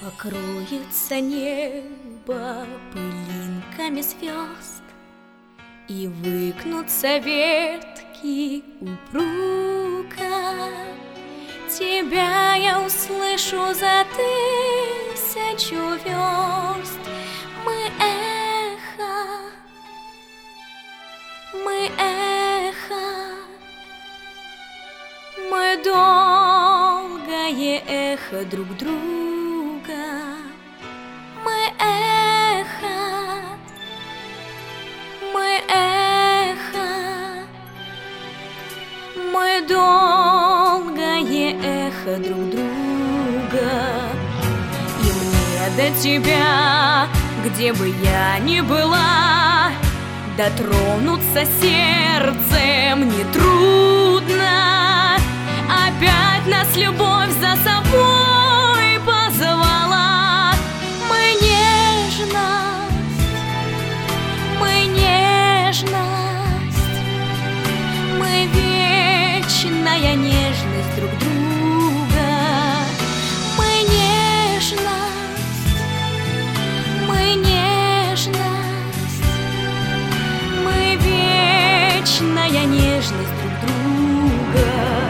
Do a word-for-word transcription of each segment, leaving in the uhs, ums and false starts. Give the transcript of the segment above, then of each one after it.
Покроется небо пылинками звезд, и выкнутся ветки упруга. Тебя я услышу за тысячу верст. Мы эхо, мы эхо, мы долгое эхо друг друга. Мы эхо, мы эхо, мы долгое эхо друг друга. И мне до тебя, где бы я ни была, дотронуться сердцем нетрудно. Опять нас любовь за собой позвала. Мы нежность, мы нежность, мы вечная нежность друг друга. Мы нежность, мы нежность, мы вечная нежность друг друга.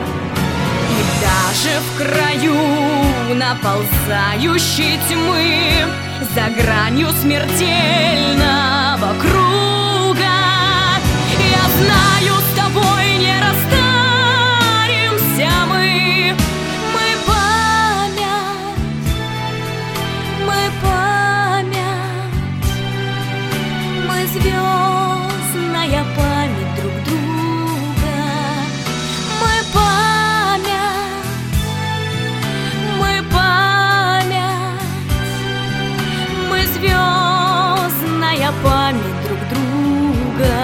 Даже в краю наползающей тьмы, за гранью смертельного круга, я знаю, с тобой не растаримся мы. Мы память, мы память, мы звездная память друг друга. Мы память, мы память, мы звездная память друг друга.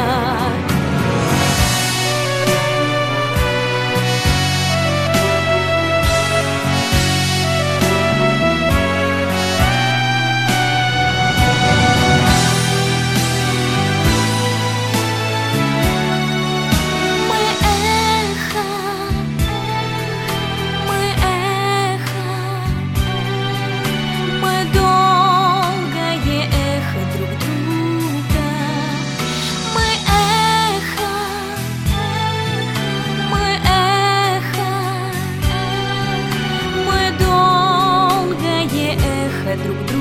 Друг друга.